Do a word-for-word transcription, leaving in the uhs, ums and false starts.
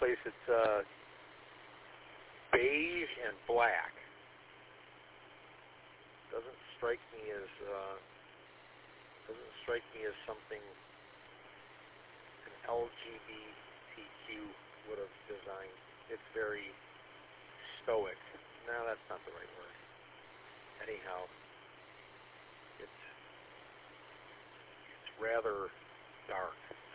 place. It's uh, beige and black. Doesn't strike me as uh, doesn't strike me as something an L G B T Q would have designed. It's very stoic. No, that's not the right word. Anyhow, it's it's rather dark.